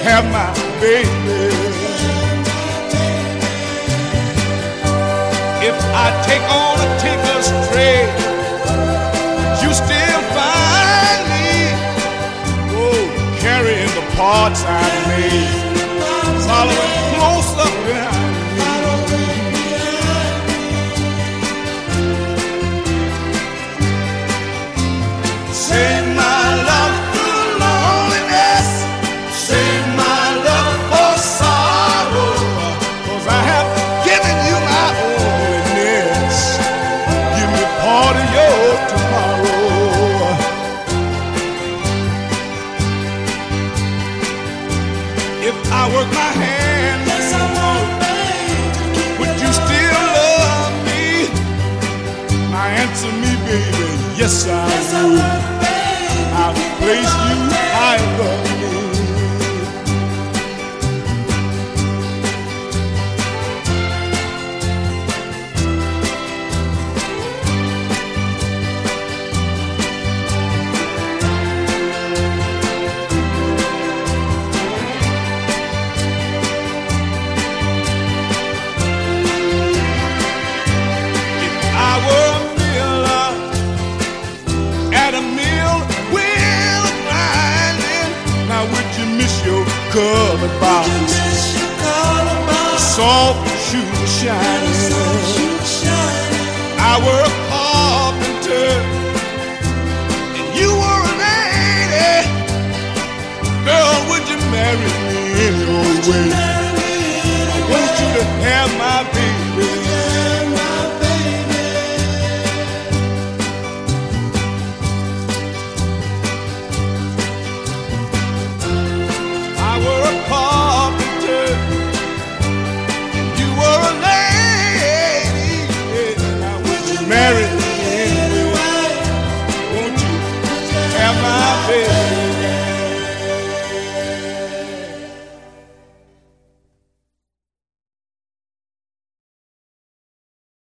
have my baby. If I take on a tinker's trade, you still find me, oh, carrying the parts I made, following close up behind me. Save my love through loneliness, save my love for sorrow, 'cause I have given you my holiness. Give me part of your tomorrow. If I work my hand, would you still love me? Now answer me, baby, yes I would. I'll place you high above me. If I were a miller at a mill wheel grinding, now would you miss your colored box? Soft shoes shining. I were a carpenter and you were a lady. Girl, would you marry me anyway? I want you to have my baby.